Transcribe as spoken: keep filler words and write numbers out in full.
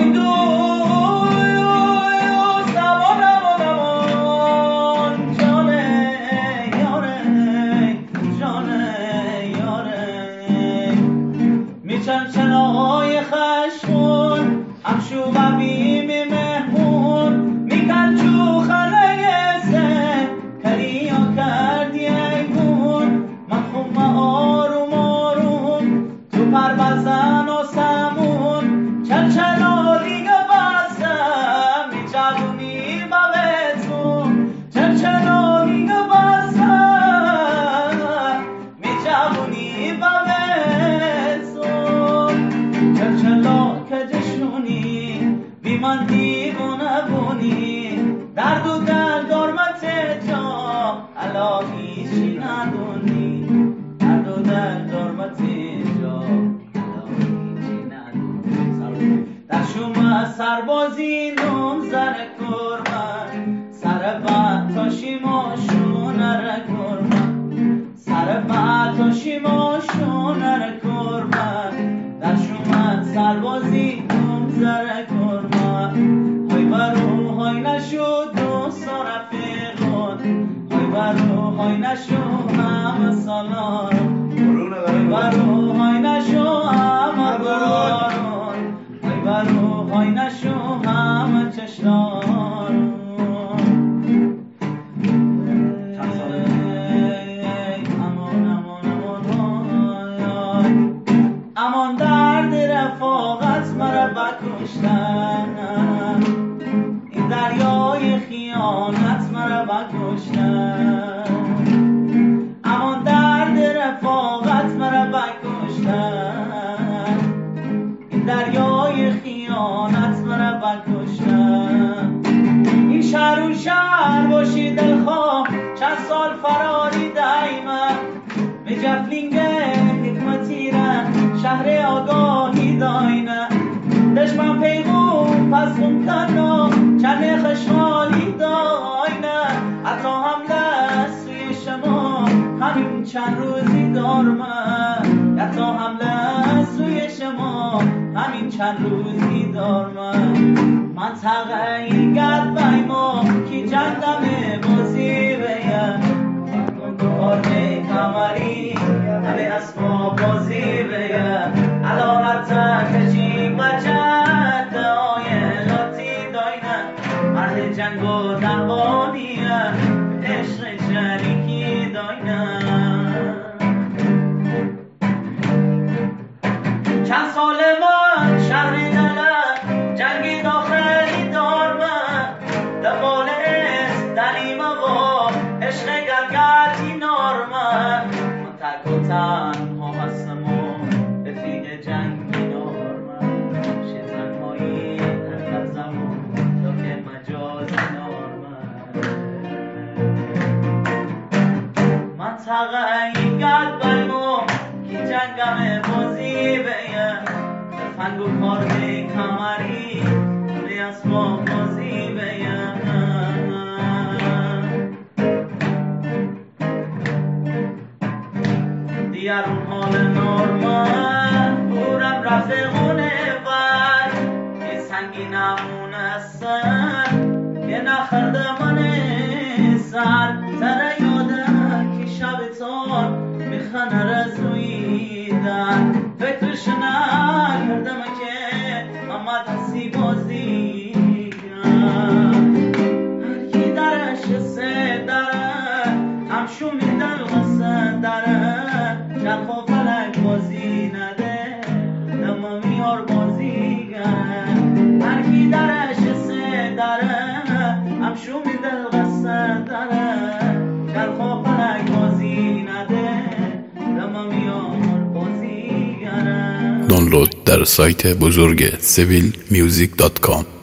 چلچلای خشمون همشو ببیم مهمون میکن چو خلای سه کریا کردی ایگون من خوب آروم آروم تو پر بزن و سمون چلچلا دیگه بستم میجوونی بابتون چلچلا دیگه بستم میجوونی بابتون چلچلا که جشونی بی من دیوونه بونی درد و درد دارمت جا الا هیچی ندونی درد و درد دارمت جا الا هیچی ندونی در شما سربازی نوم زر کرمن سر بعد تا شیما شونه کرمن سر بعد تا شیما شونه کرمن در شما سربازی نوم زر کرمن های برو های نشد دو سارف خود های برو های نشد همه سالان های برو های نشد همه برارون های برو های نشد همه چشلان امان درد رفاقت مرا بکشتن این دریای خیانت مرا بکشتن امان درد رفاقت مرا بکشتن این دریای خیانت مرا بکشتن این شهر اون شهر باشی دلخواه چند سال فراری دایما به جفلینگ حکمتی رن شهر آگاهی داینه دشمن پیغون پس ممکنه چند خشحالی داینه حتی حمله سوی شما همین چند روزی دارمه حتی حمله سوی شما همین چند روزی دارمه منطقه ای گرد بایما کی جندم بازی بیم کارده کمری همه اسما بازی بیم علا حتی کجی بچت آیلاتی داینه مرد جنگ و دروانیه عشق جریکی داینه چند سال من شهر دلم جنگی داخلی دارمه دبال است دلیمه و عشق گرگرتی نارمه من تک و تنها هستم و رفیق جنگی نارمه شیطنهایی هر زمان تا که مجازی نارمه منطقه این گرد بایمو کی جنگم بازی بیم تفنگ و کارده کمری به اسباب بازی بیم دیگر اون حال نورمال بورم رفته خونه بر یه سنگی نمون هستن یه نخرده من سر تره یاده که شب تار میخنه رزویدن فکرش نکردم که محمد هستی بازی هر کی درش سه داره همشو میدن غصه داره چرخ و فلک بازی نده دما میار بازی گره هر کی درش سه داره همشو میدن غصه داره چرخ و فلک بازی نده دما میار بازی گره دانلود در سایت بزرگ سویل میوزیک دات کام.